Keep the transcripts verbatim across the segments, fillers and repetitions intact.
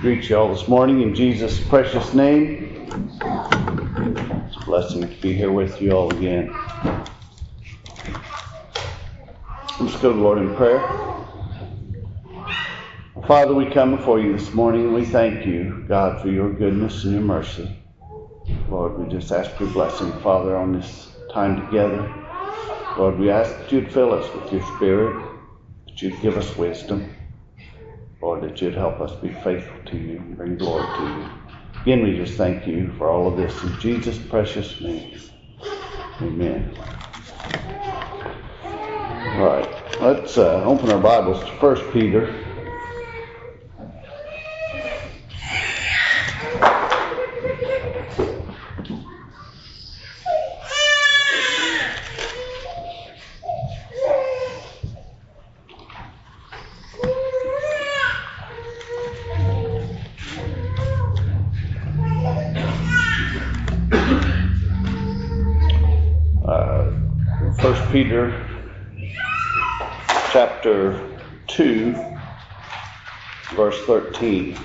Greet you all this morning in Jesus' precious name. It's a blessing to be here with you all again. Let's go to the Lord in prayer. Father, we come before you this morning and we thank you, God, for your goodness and your mercy. Lord, we just ask for your blessing, Father, on this time together. Lord, we ask that you'd fill us with your Spirit, that you'd give us wisdom. Lord, that you'd help us be faithful to you and bring glory to you. Again, we just thank you for all of this in Jesus' precious name. Amen. All right, let's uh, open our Bibles to First Peter. First Peter chapter two, verse thirteen.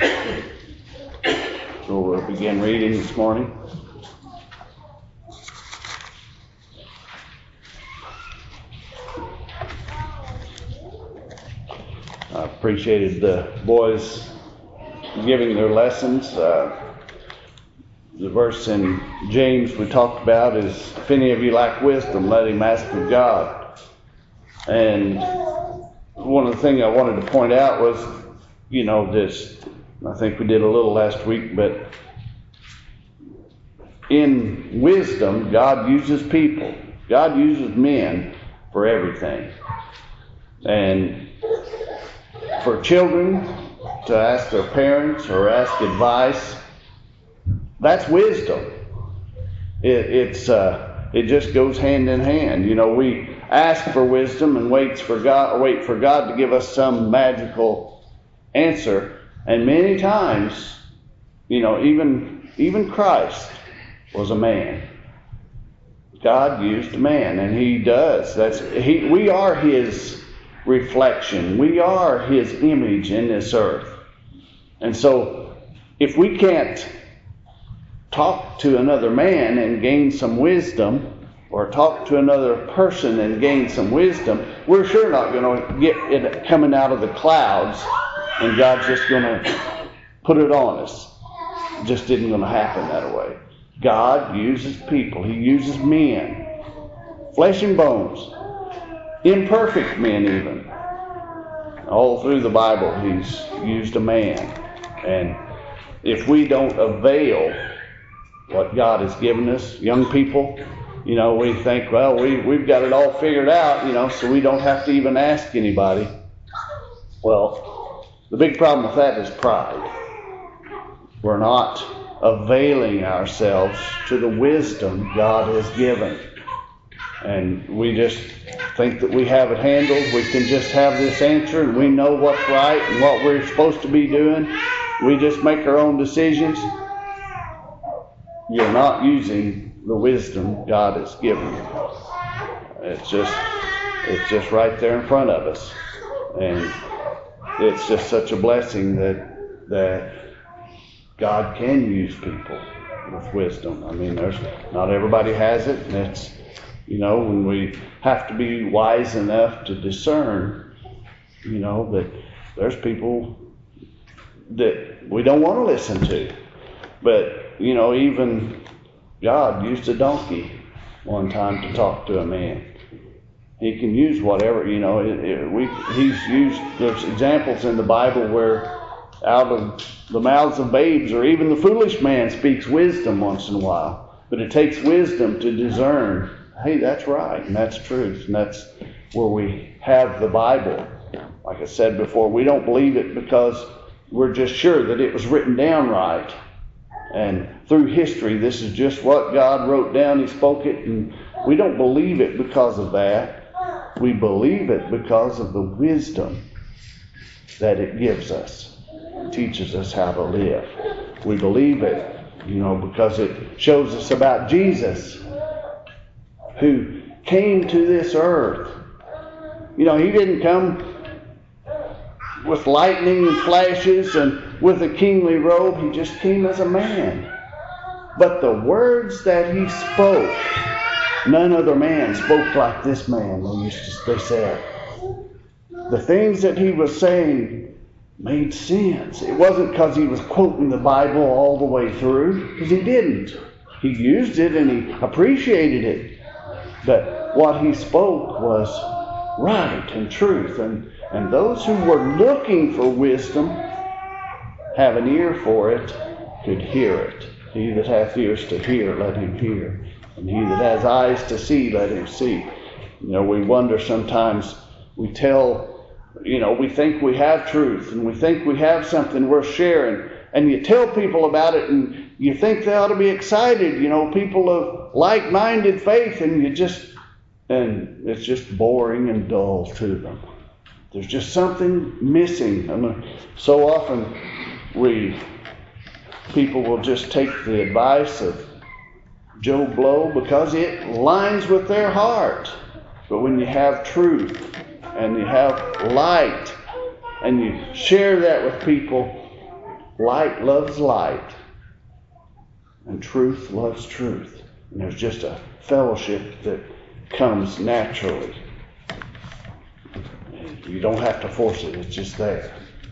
So we'll begin reading this morning. I appreciated the boys giving their lessons. Uh, The verse in James we talked about is, if any of you lack wisdom, let him ask of God. And one of the things I wanted to point out was, you know, this, I think we did a little last week, but in wisdom, God uses people. God uses men for everything. And for children to ask their parents or ask advice, that's wisdom. It, it's uh, it just goes hand in hand. You know, we ask for wisdom and waits for God, wait for God to give us some magical answer. And many times, you know, even even Christ was a man. God used a man, and He does. That's He. We are His reflection. We are His image in this earth. And so, if we can't talk to another man and gain some wisdom, or talk to another person and gain some wisdom, we're sure not going to get it coming out of the clouds and God's just going to put it on us. It just isn't going to happen that way. God uses people. He uses men, flesh and bones, imperfect men even. All through the Bible, He's used a man. And if we don't avail what God has given us, young people, you know, we think, well, we, we've got it all figured out, you know, so we don't have to even ask anybody. Well, the big problem with that is pride. We're not availing ourselves to the wisdom God has given. And we just think that we have it handled. We can just have this answer and we know what's right and what we're supposed to be doing. We just make our own decisions. You're not using the wisdom God has given you. It's just, it's just right there in front of us, and it's just such a blessing that that God can use people with wisdom. I mean, there's not everybody has it, and it's, you know, when we have to be wise enough to discern, you know, that there's people that we don't want to listen to, but you know, even God used a donkey one time to talk to a man. He can use whatever, you know. It, it, we, he's used, there's examples in the Bible where out of the mouths of babes or even the foolish man speaks wisdom once in a while. But it takes wisdom to discern, hey, that's right and that's truth. And that's where we have the Bible. Like I said before, we don't believe it because we're just sure that it was written down right. And through history, this is just what God wrote down. He spoke it, and we don't believe it because of that. We believe it because of the wisdom that it gives us. It teaches us how to live. We believe it, you know, because it shows us about Jesus, who came to this earth. You know, He didn't come with lightning and flashes and with a kingly robe. He just came as a man. But the words that he spoke, none other man spoke like this man, they used to, they said. The things that he was saying made sense. It wasn't because he was quoting the Bible all the way through, because he didn't. He used it and he appreciated it. But what he spoke was right and truth. And, and those who were looking for wisdom, have an ear for it, could hear it. He that hath ears to hear, let him hear. And he that has eyes to see, let him see. You know, we wonder sometimes, we tell, you know, we think we have truth and we think we have something worth sharing. And you tell people about it and you think they ought to be excited, you know, people of like-minded faith, and you just, and it's just boring and dull to them. There's just something missing. I mean, so often we, people will just take the advice of Joe Blow because it lines with their heart. But when you have truth and you have light and you share that with people, light loves light and truth loves truth. And there's just a fellowship that comes naturally. You don't have to force it, it's just there.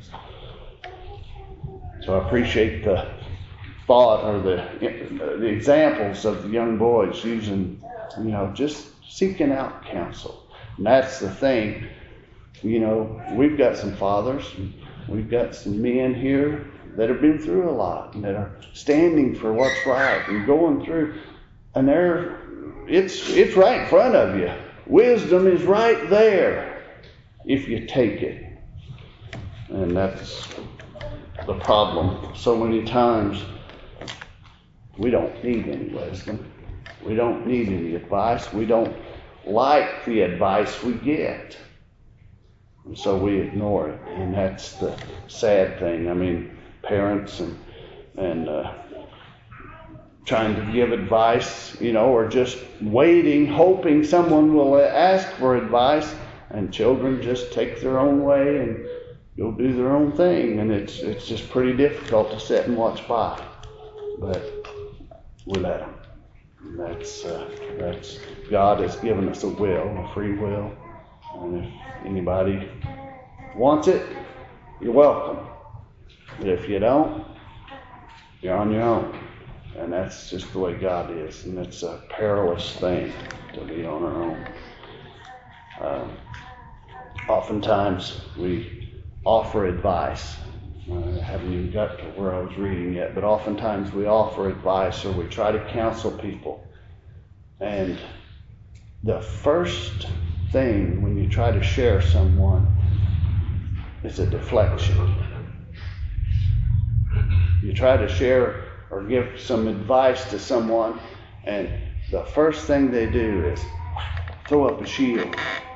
So I appreciate the thought or the the examples of the young boys using, you know, just seeking out counsel. And that's the thing. You know, we've got some fathers, we've got some men here that have been through a lot and that are standing for what's right and going through, and they're it's it's right in front of you. Wisdom is right there if you take it. And that's the problem. So many times we don't need any wisdom. We don't need any advice. We don't like the advice we get. And so we ignore it. And that's the sad thing. I mean, parents and and uh, trying to give advice, you know, or just waiting, hoping someone will ask for advice, and children just take their own way and go do their own thing. And it's it's just pretty difficult to sit and watch by. But we let them. And that's uh, that's God has given us a will, a free will, and if anybody wants it, you're welcome. But if you don't, you're on your own. And that's just the way God is, and it's a perilous thing to be on our own. Um, oftentimes we offer advice. I haven't even got to where I was reading yet, but oftentimes we offer advice or we try to counsel people. And the first thing when you try to share someone is a deflection. You try to share or give some advice to someone, and the first thing they do is throw up a shield.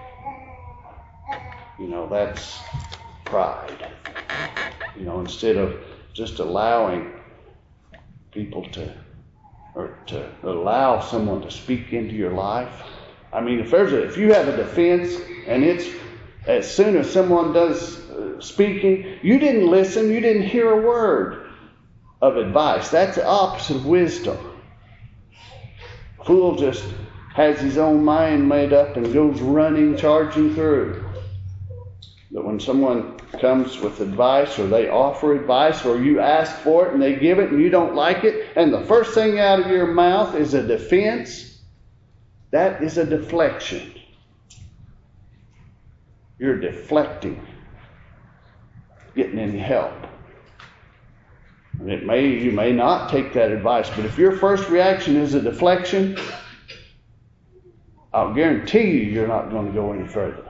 You know, that's pride. You know, instead of just allowing people to, or to allow someone to speak into your life. I mean, if there's a, if you have a defense and it's as soon as someone does uh, speaking, you didn't listen, you didn't hear a word of advice. That's the opposite of wisdom. Fool just has his own mind made up and goes running, charging through. But when someone comes with advice, or they offer advice, or you ask for it and they give it and you don't like it, and the first thing out of your mouth is a defense, that is a deflection. You're deflecting, getting any help. And it may, you may not take that advice, but if your first reaction is a deflection, I'll guarantee you you're not going to go any further.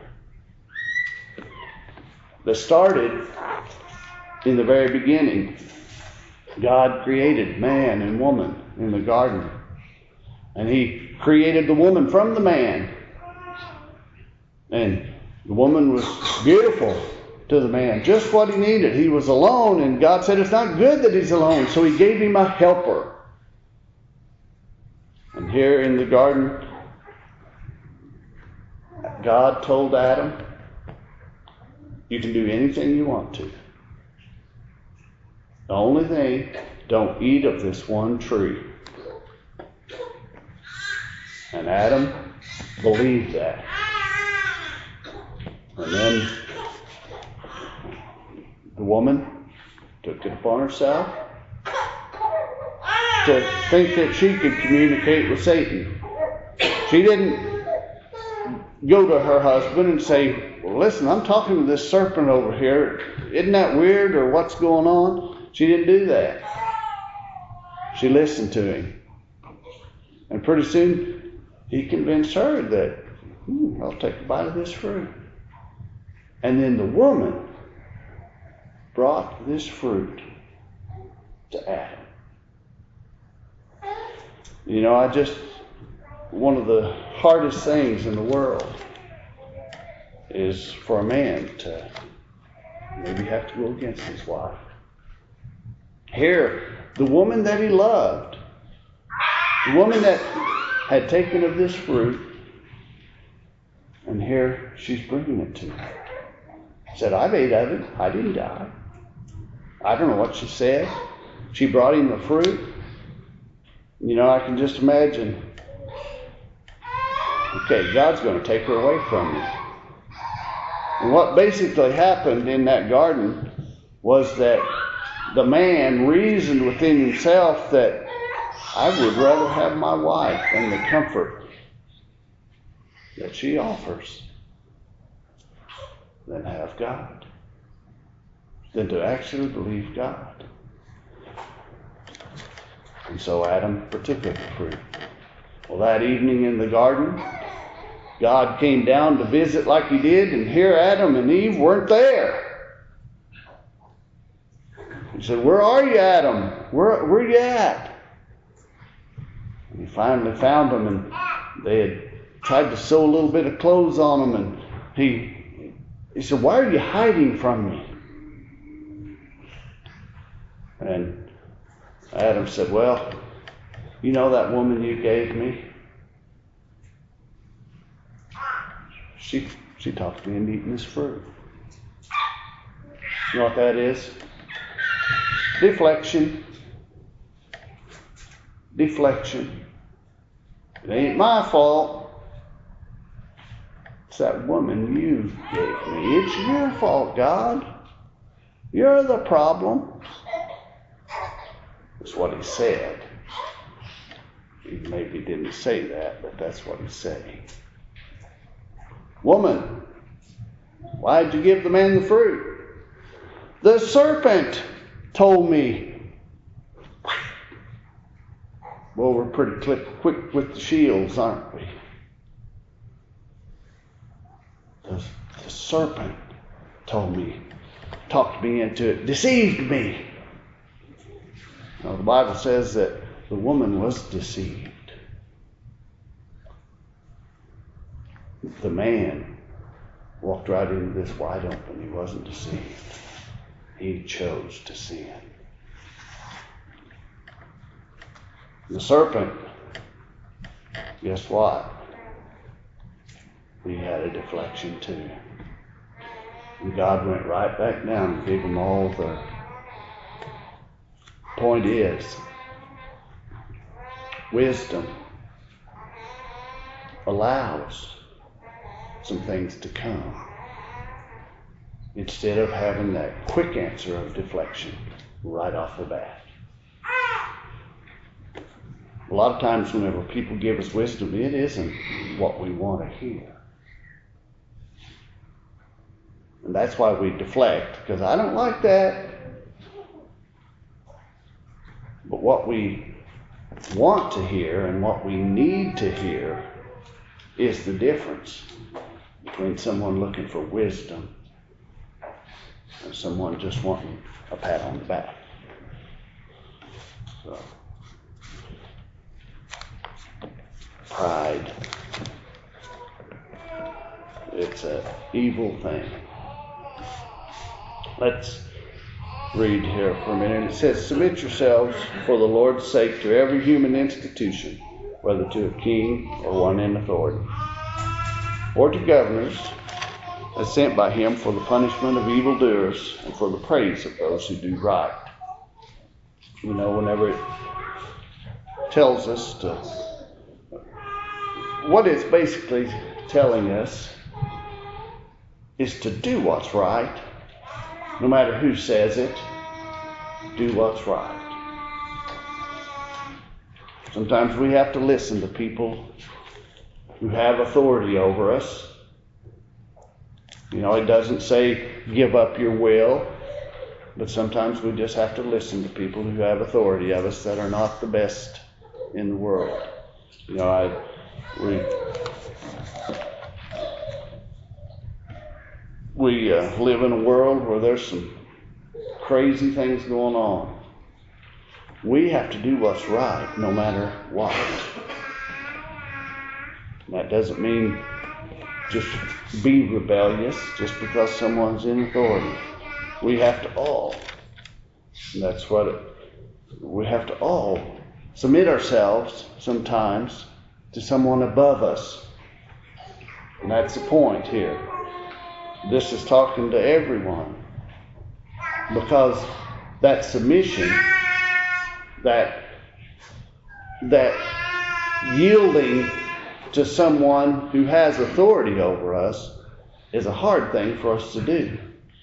That started in the very beginning. God created man and woman in the garden. And He created the woman from the man. And the woman was beautiful to the man, just what he needed. He was alone, and God said it's not good that he's alone, so He gave him a helper. And here in the garden, God told Adam, You can do anything you want to. The only thing, don't eat of this one tree. And Adam believed that. And then the woman took it upon herself to think that she could communicate with Satan. She didn't go to her husband and say, well, listen, I'm talking to this serpent over here. Isn't that weird, or what's going on? She didn't do that. She listened to him. And pretty soon, he convinced her that, hmm, I'll take a bite of this fruit. And then the woman brought this fruit to Adam. You know, I just, one of the hardest things in the world is for a man to maybe have to go against his wife. Here, the woman that he loved, the woman that had taken of this fruit, and here she's bringing it to him. Said, I've ate of it. I didn't die. I don't know what she said. She brought him the fruit. You know, I can just imagine, okay, God's going to take her away from you. And what basically happened in that garden was that the man reasoned within himself that I would rather have my wife and the comfort that she offers than have God, than to actually believe God. And so Adam partook of the fruit. Well, that evening in the garden, God came down to visit like he did, and here Adam and Eve weren't there. He said, where are you, Adam? Where, where are you at? And he finally found them, and they had tried to sew a little bit of clothes on them, and he, he said, why are you hiding from me? And Adam said, well, you know that woman you gave me? She she talked me into eating this fruit. You know what that is? Deflection. Deflection. It ain't my fault. It's that woman you gave me. It's your fault, God. You're the problem. That's what he said. He maybe didn't say that, but that's what he's saying. Woman, why'd you give the man the fruit? The serpent told me. Well, we're pretty quick with the shields, aren't we? The, the serpent told me, talked me into it, deceived me. Now, the Bible says that the woman was deceived. The man walked right into this wide open. He wasn't deceived. He chose to sin. The serpent, guess what? He had a deflection too. And God went right back down and gave him all the... Point is, wisdom allows some things to come instead of having that quick answer of deflection right off the bat. A lot of times whenever people give us wisdom, it isn't what we want to hear. And that's why we deflect, because I don't like that. But what we want to hear and what we need to hear is the difference between someone looking for wisdom and someone just wanting a pat on the back. So, pride. It's an evil thing. Let's read here for a minute. It says, submit yourselves for the Lord's sake to every human institution, whether to a king or one in authority, or to governors, as sent by him for the punishment of evildoers and for the praise of those who do right. You know, whenever it tells us to, what it's basically telling us is to do what's right, no matter who says it. Do what's right. Sometimes we have to listen to people who have authority over us. You know, it doesn't say give up your will, but sometimes we just have to listen to people who have authority of us that are not the best in the world. You know, I we we uh, live in a world where there's some crazy things going on. We have to do what's right no matter what. That doesn't mean just be rebellious just because someone's in authority. We have to all, and that's what it, we have to all submit ourselves sometimes to someone above us. And that's the point here. This is talking to everyone, because that submission, that that yielding to someone who has authority over us is a hard thing for us to do.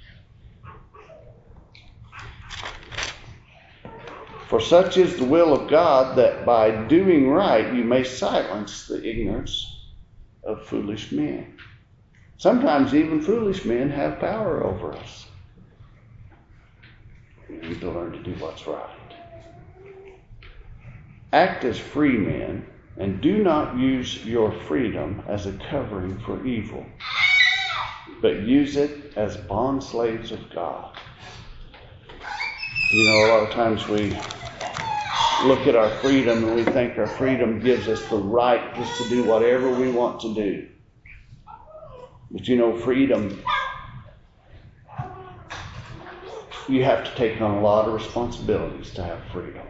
For such is the will of God, that by doing right you may silence the ignorance of foolish men. Sometimes even foolish men have power over us. We need to learn to do what's right. Act as free men, and do not use your freedom as a covering for evil, but use it as bond slaves of God. You know, a lot of times we look at our freedom and we think our freedom gives us the right just to do whatever we want to do. But you know, freedom, you have to take on a lot of responsibilities to have freedom.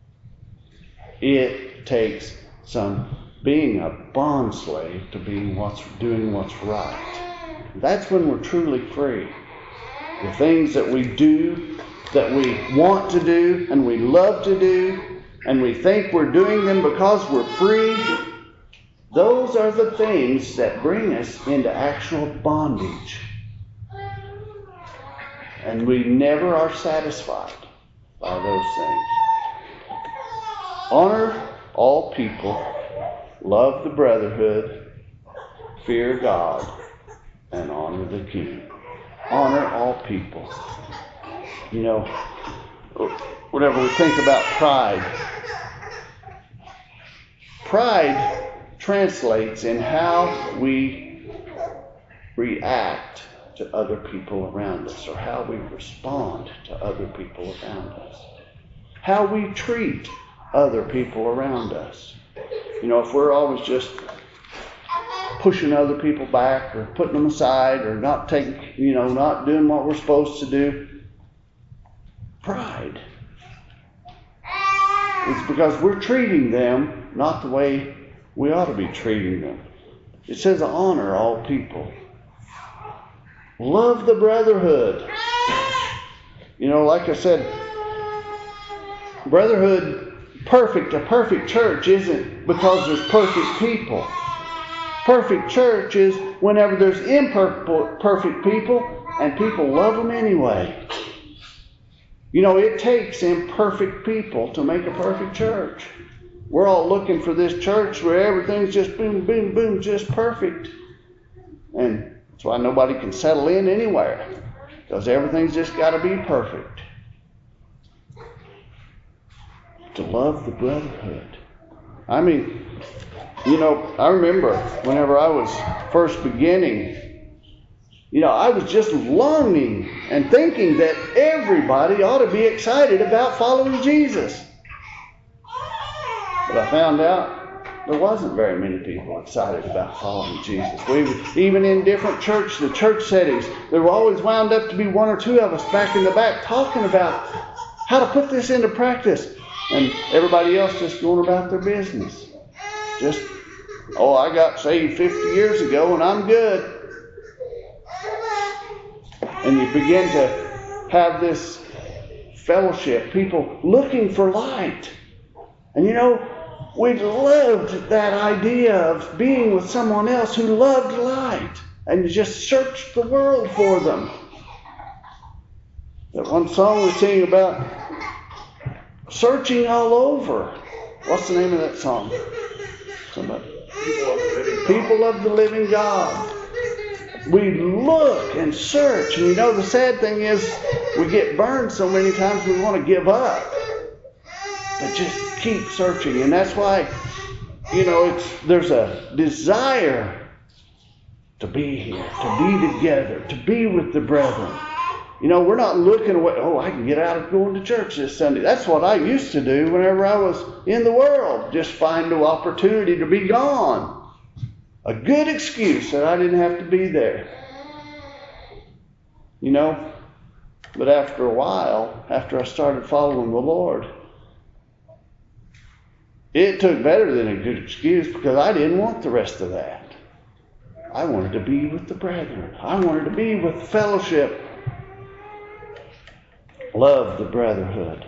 It takes some being a bond slave to being what's doing what's right. That's when we're truly free. The things that we do, that we want to do, and we love to do, and we think we're doing them because we're free, those are the things that bring us into actual bondage. And we never are satisfied by those things. Honor all people, love the brotherhood, fear God, and honor the king. Honor all people. You know, whenever we think about pride, pride translates in how we react to other people around us, or how we respond to other people around us, how we treat other people around us. You know, if we're always just pushing other people back, or putting them aside, or not taking, you know, not doing what we're supposed to do, pride. It's because we're treating them not the way we ought to be treating them. It says honor all people. Love the brotherhood. You know, like I said, brotherhood, perfect, a perfect church isn't because there's perfect people. Perfect church is whenever there's imperfect people and people love them anyway. You know, it takes imperfect people to make a perfect church. We're all looking for this church where everything's just boom, boom, boom, just perfect. And that's why nobody can settle in anywhere, because everything's just got to be perfect. To love the brotherhood. I mean, you know, I remember whenever I was first beginning, you know, I was just longing and thinking that everybody ought to be excited about following Jesus. But I found out there wasn't very many people excited about following Jesus. We, even in different church, the church settings, there were always wound up to be one or two of us back in the back talking about how to put this into practice. And everybody else just going about their business. Just, oh, I got saved fifty years ago and I'm good. And you begin to have this fellowship, people looking for light. And you know, we loved that idea of being with someone else who loved light. And you just searched the world for them. That one song we sing about searching all over. What's the name of that song? Somebody. People of the living God. We look and search. And you know, the sad thing is we get burned so many times we want to give up. But just keep searching. And that's why, you know, it's there's a desire to be here, to be together, to be with the brethren. You know, we're not looking away, oh, I can get out of going to church this Sunday. That's what I used to do whenever I was in the world. Just find an opportunity to be gone. A good excuse that I didn't have to be there. You know, but after a while, after I started following the Lord, it took better than a good excuse because I didn't want the rest of that. I wanted to be with the brethren. I wanted to be with fellowship. Love the brotherhood.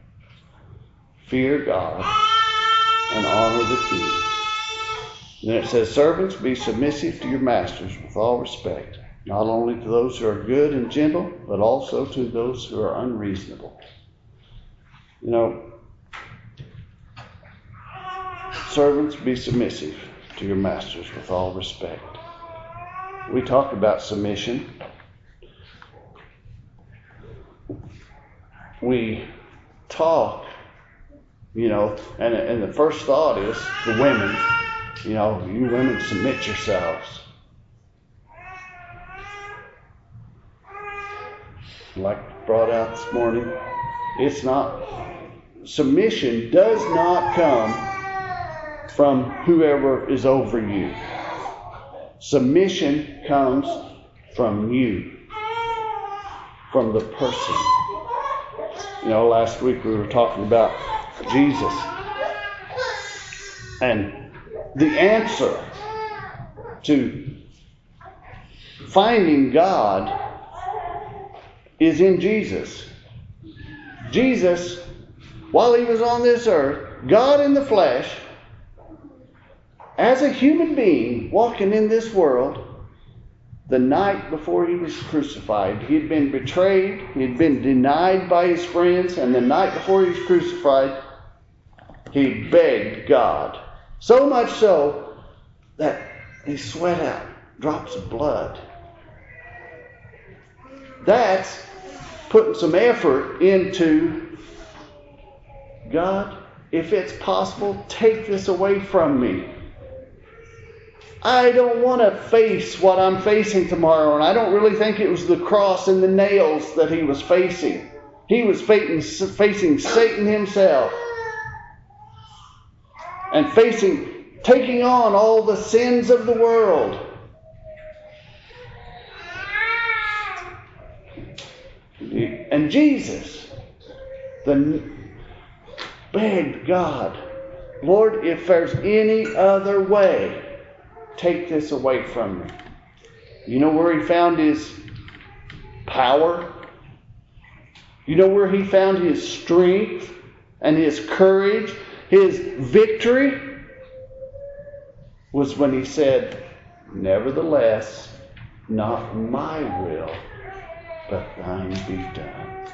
Fear God and honor the king. And then it says, servants, be submissive to your masters with all respect, not only to those who are good and gentle, but also to those who are unreasonable. You know, servants, be submissive to your masters with all respect. We talk about submission. We talk, you know, and, and the first thought is the women, you know, you women submit yourselves. Like brought out this morning, it's not, submission does not come from whoever is over you. Submission comes from you, from the person. You know, last week we were talking about Jesus. And the answer to finding God is in Jesus. Jesus, while he was on this earth, God in the flesh, as a human being walking in this world, the night before he was crucified, he had been betrayed, he had been denied by his friends, and the night before he was crucified, he begged God. So much so that he sweat out drops of blood. That's putting some effort into, God, if it's possible, take this away from me. I don't want to face what I'm facing tomorrow. And I don't really think it was the cross and the nails that he was facing. He was facing, facing Satan himself. And facing, taking on all the sins of the world. And Jesus the, begged God, Lord, if there's any other way, take this away from me. You know where he found his power? You know where he found his strength and his courage, his victory? Was when he said, nevertheless, not my will, but thine be done.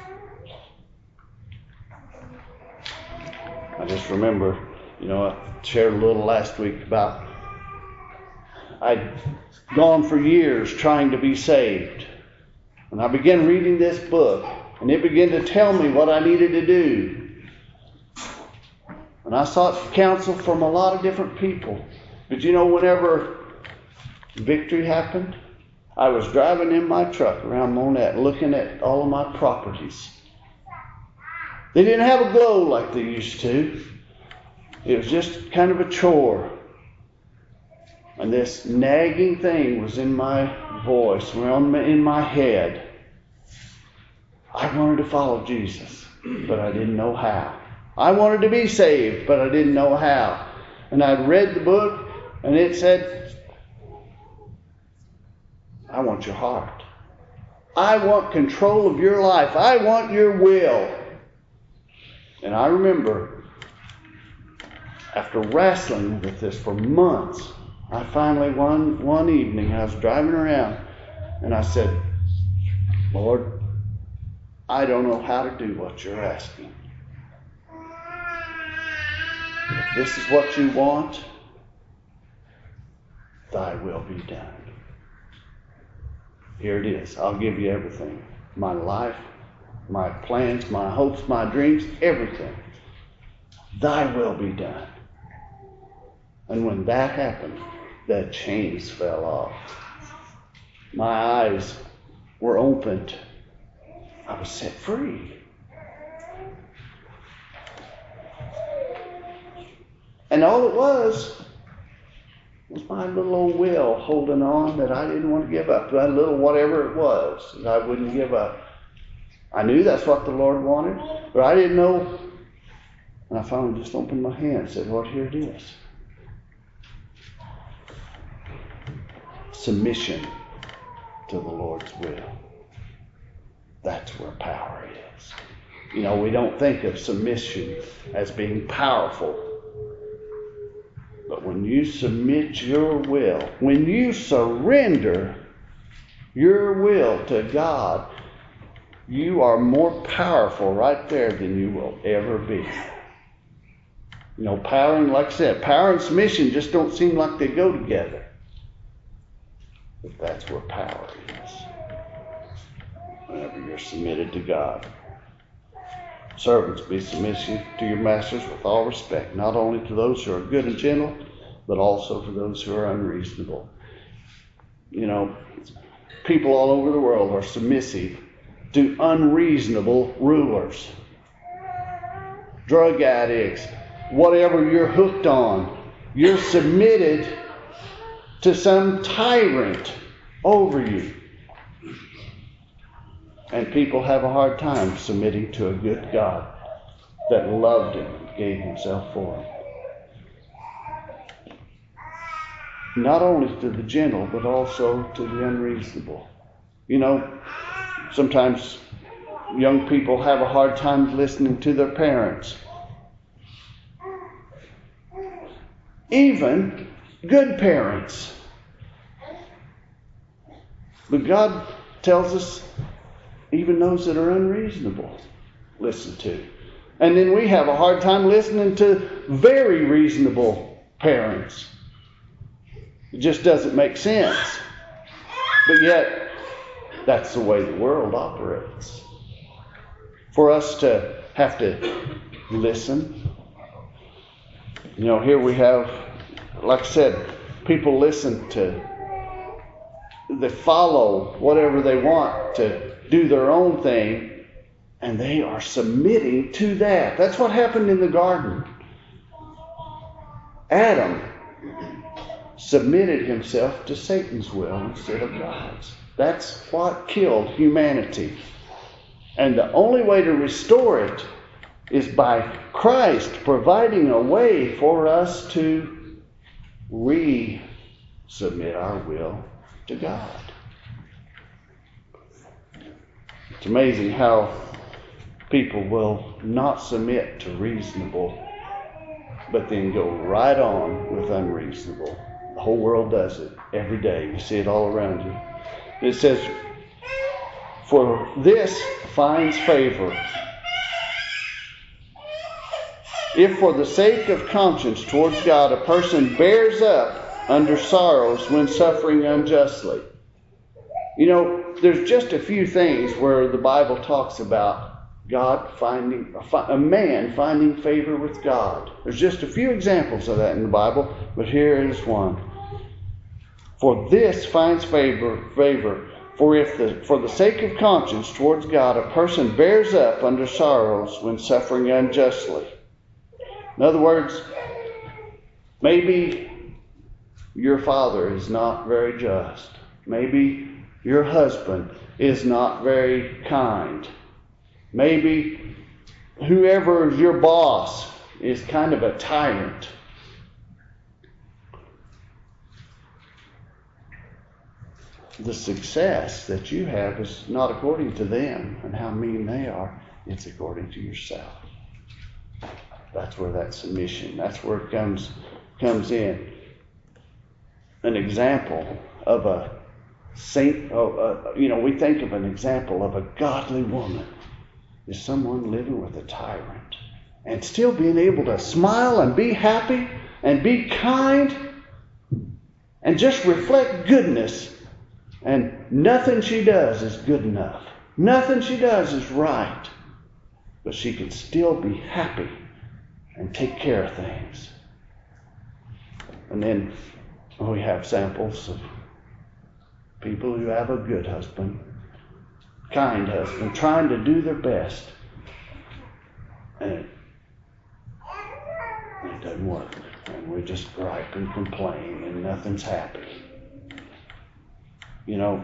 I just remember, you know, I shared a little last week about I'd gone for years trying to be saved. And I began reading this book, and it began to tell me what I needed to do. And I sought counsel from a lot of different people. But you know, whenever victory happened, I was driving in my truck around Monette looking at all of my properties. They didn't have a glow like they used to. It was just kind of a chore. And this nagging thing was in my voice, in my head. I wanted to follow Jesus, but I didn't know how. I wanted to be saved, but I didn't know how. And I'd read the book, and it said, I want your heart. I want control of your life. I want your will. And I remember, after wrestling with this for months, I finally, one, one evening, I was driving around, and I said, Lord, I don't know how to do what you're asking. If this is what you want, thy will be done. Here it is. I'll give you everything. My life, my plans, my hopes, my dreams, everything. Thy will be done. And when that happened, the chains fell off. My eyes were opened. I was set free. And all it was was my little old will holding on that I didn't want to give up. That little whatever it was that I wouldn't give up. I knew that's what the Lord wanted, but I didn't know. And I finally just opened my hand and said, Lord, here it is. Submission to the Lord's will. That's where power is. You know, we don't think of submission as being powerful. But when you submit your will, when you surrender your will to God, you are more powerful right there than you will ever be. You know, power and, like I said, power and submission just don't seem like they go together. But that's where power is. Whenever you're submitted to God. Servants, be submissive to your masters with all respect, not only to those who are good and gentle, but also to those who are unreasonable. You know, people all over the world are submissive to unreasonable rulers. Drug addicts, whatever you're hooked on, you're submitted to some tyrant over you. And people have a hard time submitting to a good God that loved him and gave himself for him. Not only to the gentle, but also to the unreasonable. You know, sometimes young people have a hard time listening to their parents. Even good parents. But God tells us even those that are unreasonable, listen to. And then we have a hard time listening to very reasonable parents. It just doesn't make sense. But yet, that's the way the world operates. For us to have to listen. You know, here we have, like I said, people listen to, they follow whatever they want to do their own thing, and they are submitting to that. That's what happened in the garden. Adam submitted himself to Satan's will instead of God's. That's what killed humanity. And the only way to restore it is by Christ providing a way for us to resubmit our will to God. It's amazing how people will not submit to reasonable, but then go right on with unreasonable. The whole world does it every day. You see it all around you. It says, for this finds favor. If for the sake of conscience towards God a person bears up under sorrows when suffering unjustly. You know, there's just a few things where the Bible talks about God finding, a man finding favor with God. There's just a few examples of that in the Bible, but here is one. For this finds favor, favor. For if the, for the sake of conscience towards God, a person bears up under sorrows when suffering unjustly. In other words, maybe your father is not very just. Maybe your husband is not very kind. Maybe whoever is your boss is kind of a tyrant. the success that you have is not according to them and how mean they are. It's according to yourself. That's where that submission, that's where it comes, comes in. An example of a saint, oh, uh, you know, we think of an example of a godly woman is someone living with a tyrant and still being able to smile and be happy and be kind and just reflect goodness. And nothing she does is good enough. Nothing she does is right. But she can still be happy and take care of things. And then we have samples of people who have a good husband, kind husband, trying to do their best. And it, it doesn't work. And we just gripe and complain and nothing's happy. You know,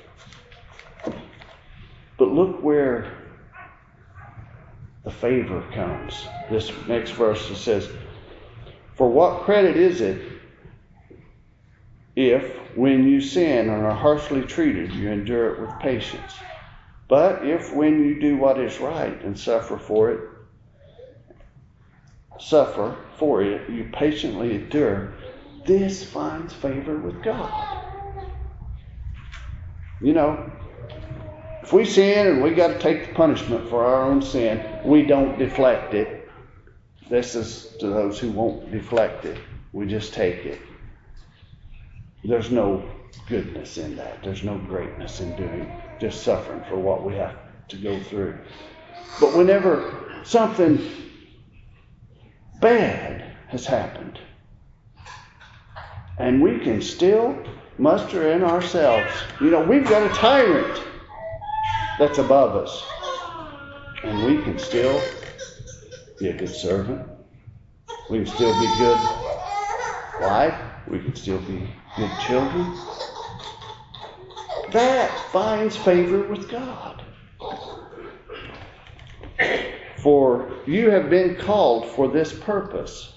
but look where the favor comes. This next verse, it says, "For what credit is it if, when you sin and are harshly treated, you endure it with patience? But if, when you do what is right and suffer for it, suffer for it, you patiently endure, this finds favor with God." You know, if we sin and we got to take the punishment for our own sin, we don't deflect it. This is to those who won't deflect it. We just take it. There's no goodness in that. There's no greatness in doing, just suffering for what we have to go through. But whenever something bad has happened, and we can still muster in ourselves, you know, we've got a tyrant that's above us, and we can still be a good servant. We can still be good wife. We can still be good children. That finds favor with God. For you have been called for this purpose,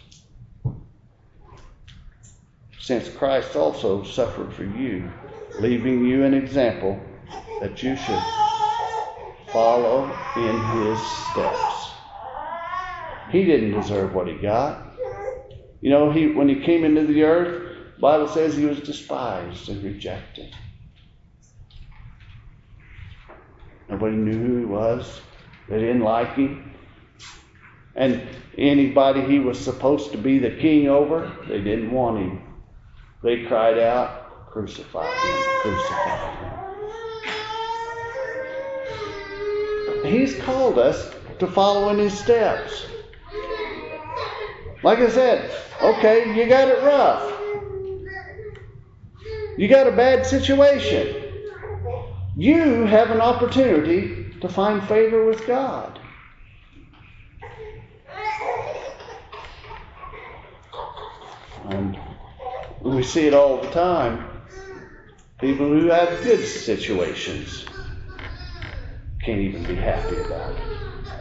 since Christ also suffered for you, leaving you an example that you should follow in his steps. He didn't deserve what he got. You know, he when he came into the earth, the Bible says he was despised and rejected. Nobody knew who he was. They didn't like him. And anybody he was supposed to be the king over, they didn't want him. They cried out, "Crucify him, crucify him." He's called us to follow in his steps. Like I said, okay, you got it rough. You got a bad situation. You have an opportunity to find favor with God. And we see it all the time. People who have good situations can't even be happy about it.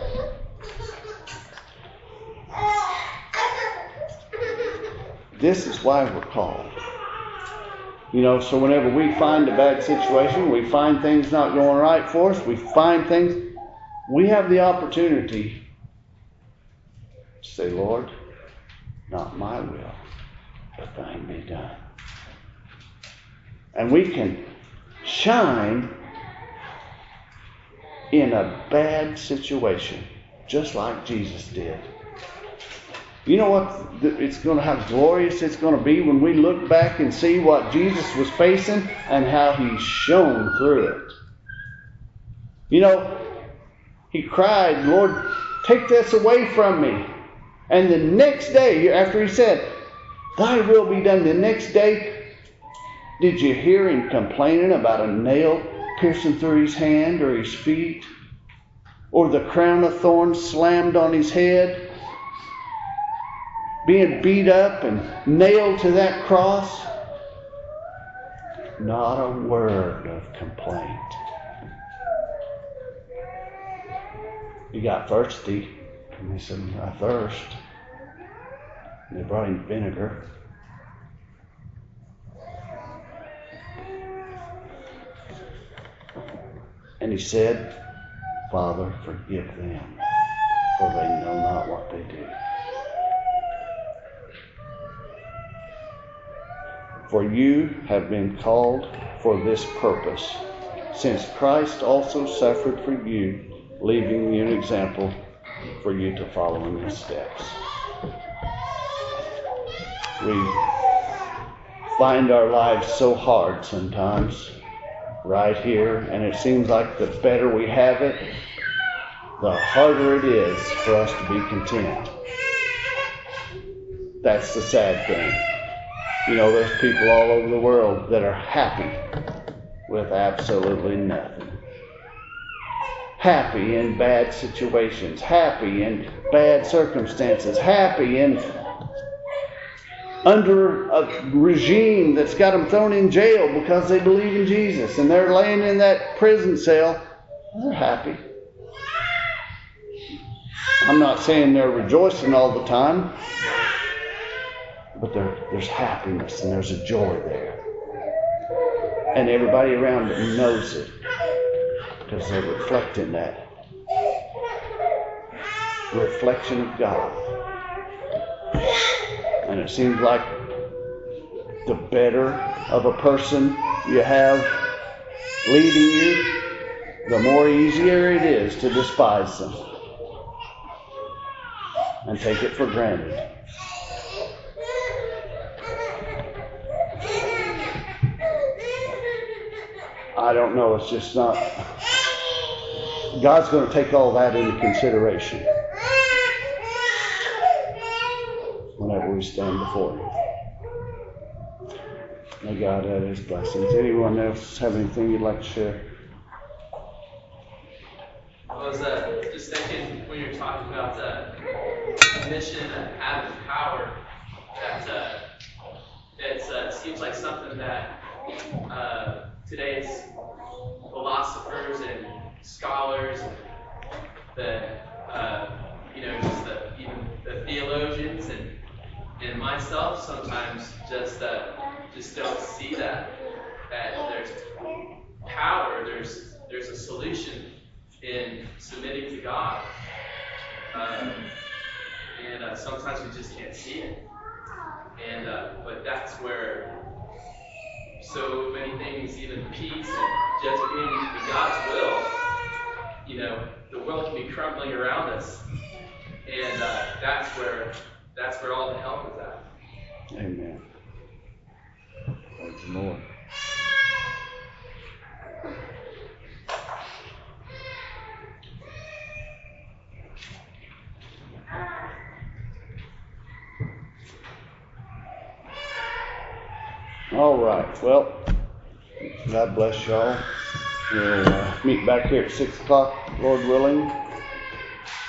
This is why we're called. You know, so whenever we find a bad situation, we find things not going right for us, we find things, we have the opportunity to say, "Lord, not my will, but thine be done." And we can shine in a bad situation, just like Jesus did. You know what it's going to have glorious it's going to be when we look back and see what Jesus was facing and how he shone through it. You know, he cried, "Lord, take this away from me." And the next day, after he said, "Thy will be done," the next day, did you hear him complaining about a nail piercing through his hand or his feet? Or the crown of thorns slammed on his head? Being beat up and nailed to that cross? Not a word of complaint. He got thirsty, and he said, "I thirst." And they brought him vinegar. And he said, Father, forgive them, for they know not what they do. For you have been called for this purpose, since Christ also suffered for you, leaving you an example for you to follow in his steps. We find our lives so hard sometimes, right here, and it seems like the better we have it, the harder it is for us to be content. That's the sad thing. You know, there's people all over the world that are happy with absolutely nothing. Happy in bad situations, happy in bad circumstances, happy in under a regime that's got them thrown in jail because they believe in Jesus, and they're laying in that prison cell. They're happy. I'm not saying they're rejoicing all the time, but there, there's happiness and there's a joy there. And everybody around them knows it because they're reflecting that reflection of God. And it seems like the better of a person you have leading you, the more easier it is to despise them and take it for granted. I don't know, it's just not. God's going to take all that into consideration whenever we stand before him. May God add his blessings. Anyone else have anything you'd like to share? I was uh, just thinking when you were talking about the mission and having power, that uh, it uh, seems like something that uh, today's philosophers and scholars, the uh, you know just the even the theologians and and myself sometimes just uh, just don't see that that there's power, there's there's a solution in submitting to God, um, and uh, sometimes we just can't see it, and uh, but that's where so many things, even peace and just being in God's will, you know, the world can be crumbling around us, and uh, that's where that's where all the help is at. Amen. Thank you, Lord. All right. Well, God bless y'all. We'll uh, meet back here at six o'clock, Lord willing.